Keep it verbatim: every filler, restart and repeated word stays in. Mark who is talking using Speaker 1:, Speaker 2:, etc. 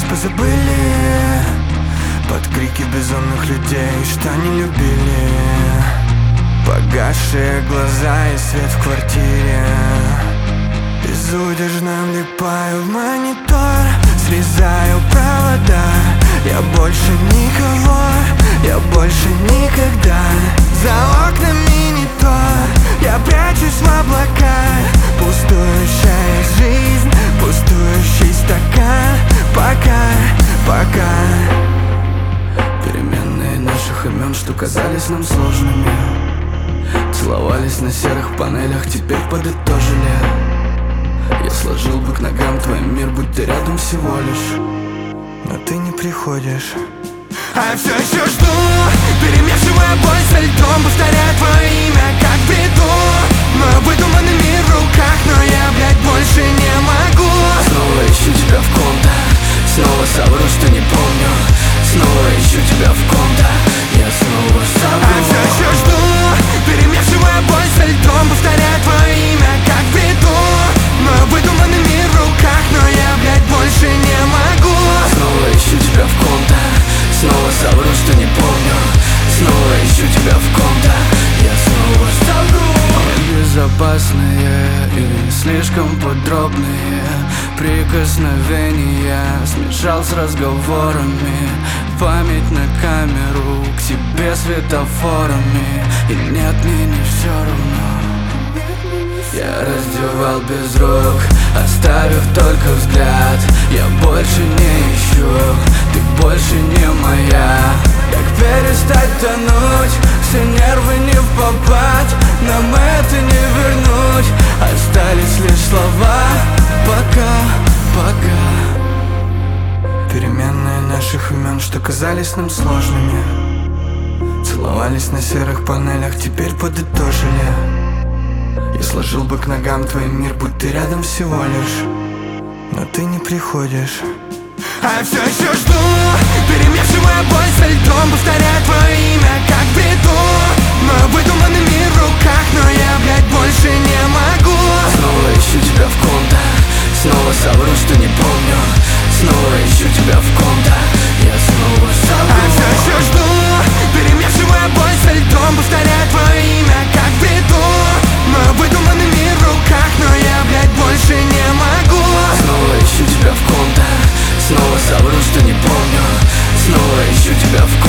Speaker 1: позабыли под крики безумных людей, что не любили. Погасшие глаза и свет в квартире. Безудержно влипаю в монитор, срезаю провода. Я больше никого, я больше никогда. За окнами не то, я прячусь в облака. Пустующая жизнь, пустующий стакан. Пока, пока. Переменные наших имен, что казались нам сложными, целовались на серых панелях, теперь подытожили. Я сложил бы к ногам твой мир, будь ты рядом всего лишь, но ты не приходишь. А я все еще жду, перемешивая боль со льдом, повторяя твое имя, как в бреду. Но выдуманный мир в руках, но я, блядь, больше не могу. Снова ищу тебя в ком-то, снова совру, что не помню. Снова ищу тебя в ком-то, я снова совру. А я все еще жду, перемешивая боль со льдом, повторяя твое имя, как в бреду. Но выдуманный мир в руках, но я, блядь, больше не могу. Снова ищу тебя в ком-то, снова совру, что не помню. Снова ищу тебя в ком-то, я снова совру. Безопасные и слишком подробные прикосновения смешал с разговорами. Память на камеру, к тебе светофорами. И нет, мне не все равно. Я раздевал без рук, оставив только взгляд. Я больше не ищу, ты больше не моя. Как перестать тонуть, все нервы не в попад. Нам это не вернуть, остались лишь слова. Пока, пока. Переменные наших имен, что казались нам сложными, целовались на серых панелях, теперь подытожили. Я сложил бы к ногам твой мир, будь ты рядом всего лишь, но ты не приходишь. А я все еще жду, перемешивая боль со льдом, повторяя твое имя, как в бреду. Но выдуманный мир в руках, но я, блядь, больше не могу. Снова ищу тебя в ком-то, снова совру, что не помню. Снова ищу тебя в ком-то, я снова совру. А я все еще жду, перемешивая боль со льдом, повторяя твое имя, как в бреду. Но выдуманный мир в руках, но я, блядь, больше не могу. Снова ищу тебя в ком-то, снова совру, что не помню. Снова ищу тебя в ком-то.